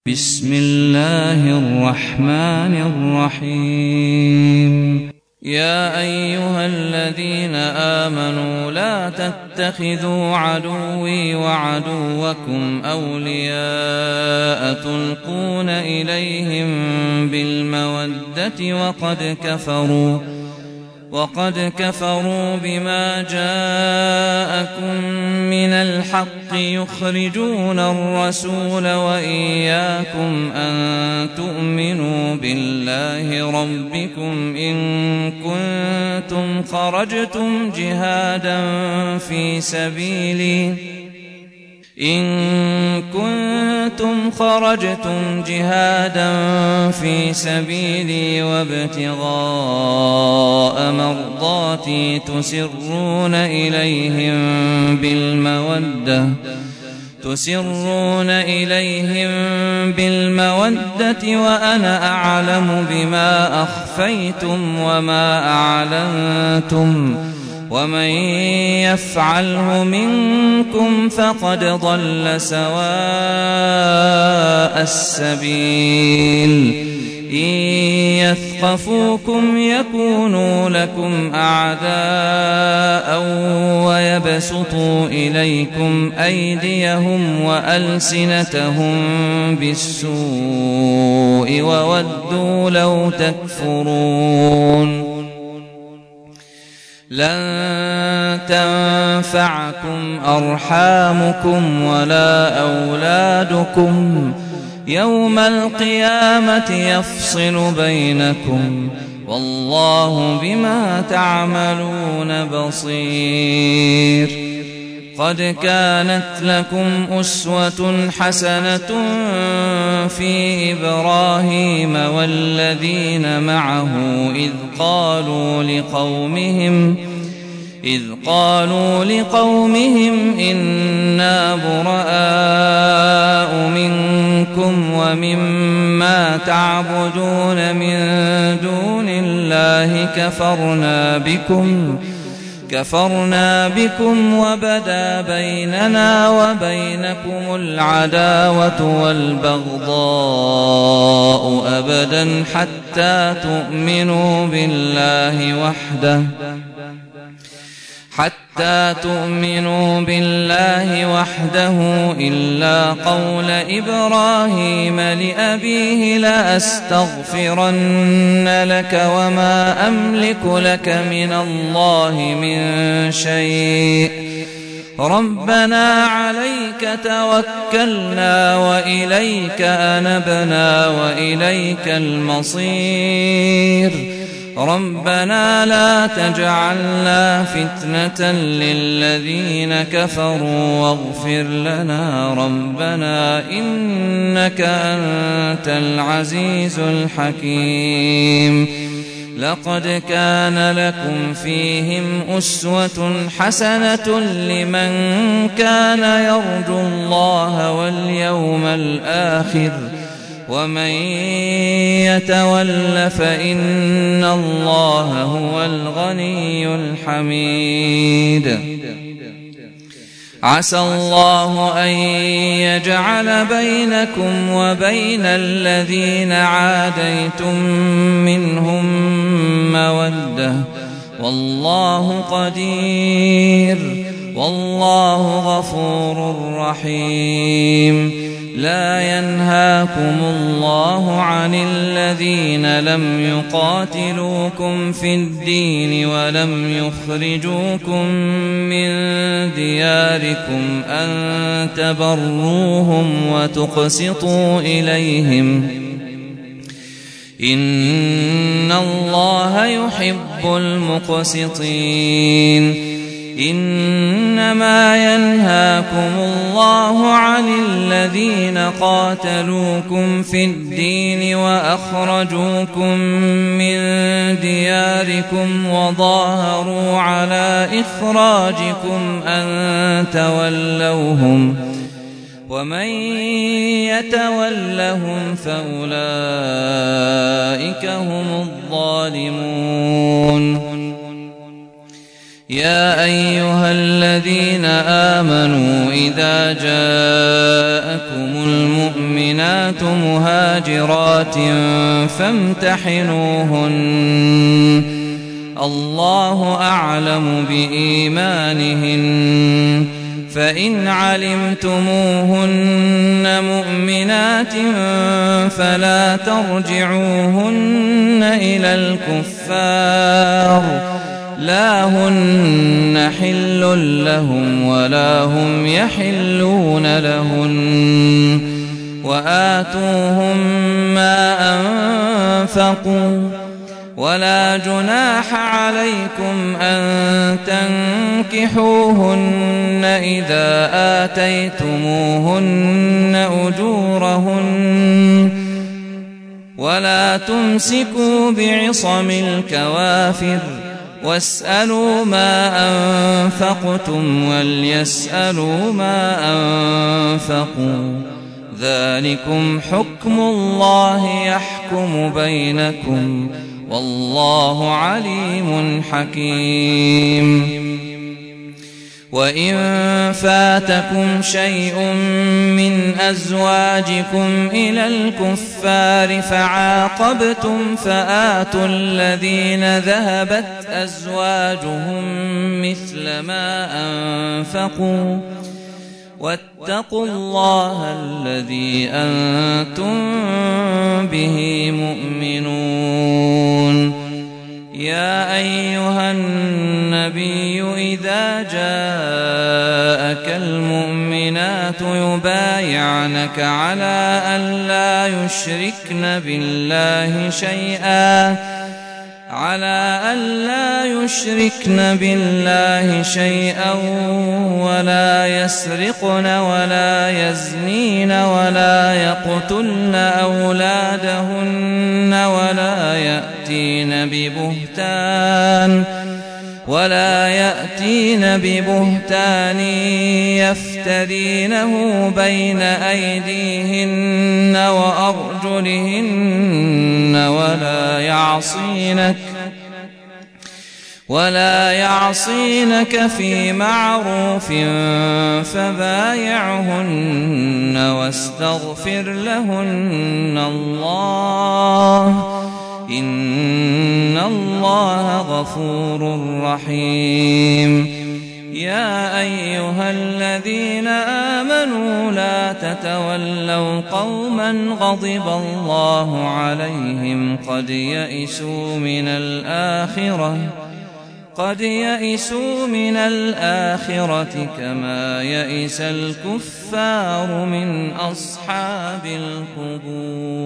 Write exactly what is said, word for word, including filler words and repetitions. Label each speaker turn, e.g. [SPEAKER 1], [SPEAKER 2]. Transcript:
[SPEAKER 1] بسم الله الرحمن الرحيم. يا أيها الذين آمنوا لا تتخذوا عدوي وعدوكم أولياء تلقون إليهم بالمودة وقد كفروا وقد كفروا بما جاءكم من الحق يخرجون الرسول وإياكم أن تؤمنوا بالله ربكم إن كنتم خرجتم جهادا في سبيلي إن كنتم خرجتم جهادا في سبيلي وابتغاء مرضاتي تسرون إليهم بالمودة تسرون إليهم بالمودة وأنا أعلم بما أخفيتم وما أعلنتم ومن يفعله منكم فقد ضل سواء السبيل. إن يثقفوكم يكونوا لكم أعداء ويبسطوا إليكم أيديهم وألسنتهم بالسوء وودوا لو تكفرون. لن تنفعكم أرحامكم ولا أولادكم يوم القيامة يفصل بينكم والله بما تعملون بصير. قد كانت لكم أسوة حسنة في إبراهيم والذين معه إذ قالوا لقومهم إذ قالوا لقومهم إنا براء منكم ومما تعبدون من دون الله كفرنا بكم كفرنا بكم وبدا بيننا وبينكم العداوة والبغضاء أبدا حتى تؤمنوا بالله وحده حتى تؤمنوا بالله وحده إلا قول إبراهيم لأبيه لأستغفرن لك وما أملك لك من الله من شيء ربنا عليك توكلنا وإليك أنبنا وإليك المصير ربنا لا تجعلنا فتنة للذين كفروا واغفر لنا ربنا إنك أنت العزيز الحكيم. لقد كان لكم فيهم أسوة حسنة لمن كان يرجو الله واليوم الآخر ومن يتول فإن الله هو الغني الحميد. عسى الله أن يجعل بينكم وبين الذين عاديتم منهم مودة والله قدير والله غفور رحيم. لا ينهاكم الله عن الذين لم يقاتلوكم في الدين ولم يخرجوكم من دياركم أن تبروهم وتقسطوا إليهم إن الله يحب المقسطين. إنما ينهاكم الله عن الذين قاتلوكم في الدين وأخرجوكم من دياركم وظاهروا على إخراجكم أن تولوهم ومن يتولهم فأولئك هم الظالمون. يا أيها الذين آمنوا إذا جاءكم المؤمنات مهاجرات فامتحنوهن الله أعلم بإيمانهن فإن علمتموهن مؤمنات فلا ترجعوهن إلى الكفار لا هن حل لهم ولا هم يحلون لهن وآتوهم ما أنفقوا ولا جناح عليكم أن تنكحوهن إذا آتيتموهن أجورهن ولا تمسكوا بعصم الكوافر واسألوا ما أنفقتم وليسألوا ما أنفقوا ذلكم حكم الله يحكم بينكم والله عليم حكيم وإن فاتكم شيء من أزواجكم إلى الكفار فعاقبتم فآتوا الذين ذهبت أزواجهم مثل ما أنفقوا واتقوا الله الذي أنتم به مؤمنون يا أيها النبي إذا جاءك المؤمنات يبايعنك على أن لا يشركن بالله شيئا على أن لا يشركن بالله شيئا ولا يسرقن ولا يزنين ولا يقتلن أولادهن ولا يأتين ببهتان ولا يأتين ببهتان يفترينه بين أيديهن وأرجلهن ولا يعصينك ولا يعصينك في معروف فبايعهن واستغفر لهن الله إن الله غفور رحيم يا أيها الذين آمنوا لا تتولوا قوما غضب الله عليهم قد يئسوا من الآخرة قد يئسوا من الآخرة كما يئس الكفار من أصحاب القبور.